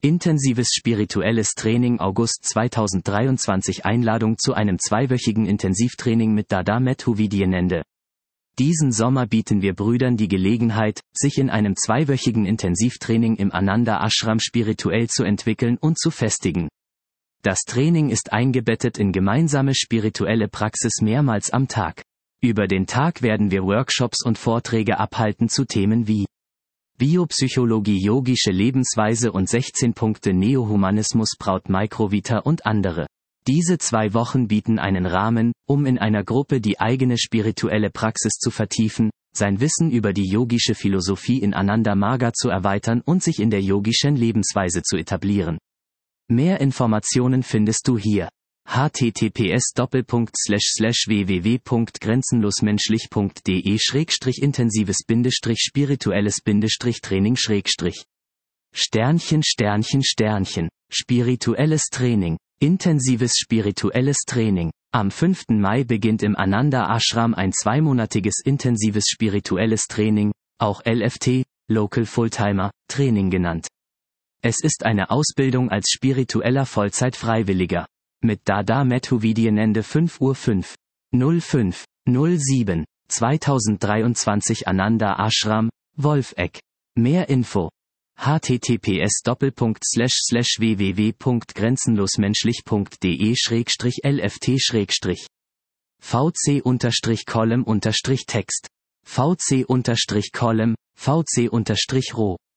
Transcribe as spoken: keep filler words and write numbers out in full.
Intensives spirituelles Training August zweitausenddreiundzwanzig Einladung zu einem zweiwöchigen Intensivtraining mit Dada Methuvidi-Nende. Diesen Sommer bieten wir Brüdern die Gelegenheit, sich in einem zweiwöchigen Intensivtraining im Ananda Ashram spirituell zu entwickeln und zu festigen. Das Training ist eingebettet in gemeinsame spirituelle Praxis mehrmals am Tag. Über den Tag werden wir Workshops und Vorträge abhalten zu Themen wie Biopsychologie, yogische Lebensweise und sechzehn Punkte Neohumanismus, Braut Microvita und andere. Diese zwei Wochen bieten einen Rahmen, um in einer Gruppe die eigene spirituelle Praxis zu vertiefen, sein Wissen über die yogische Philosophie in Ananda Marga zu erweitern und sich in der yogischen Lebensweise zu etablieren. Mehr Informationen findest du hier. h t t p s Doppelpunkt Slash Slash w w w Punkt grenzenlosmenschlich Punkt d e Schrägstrich intensives Bindestrich spirituelles Bindestrich Training Schrägstrich Sternchen Sternchen Sternchen Spirituelles Training. Intensives spirituelles Training. Am fünften Mai beginnt im Ananda Ashram ein zweimonatiges intensives spirituelles Training, auch L F T, Local Fulltimer, Training genannt. Es ist eine Ausbildung als spiritueller Vollzeit-Freiwilliger. Mit Dada Methuvidi-Nende fünf Uhr fünf null fünf null sieben zweitausenddreiundzwanzig Ananda Ashram, Wolfegg. Mehr Info. h t t p s Doppelpunkt Slash Slash w w w Punkt grenzenlosmenschlich Punkt d e Schrägstrich L F T Schrägstrich V C unterstrich Column unterstrich Text V C unterstrich Column V C unterstrich Roh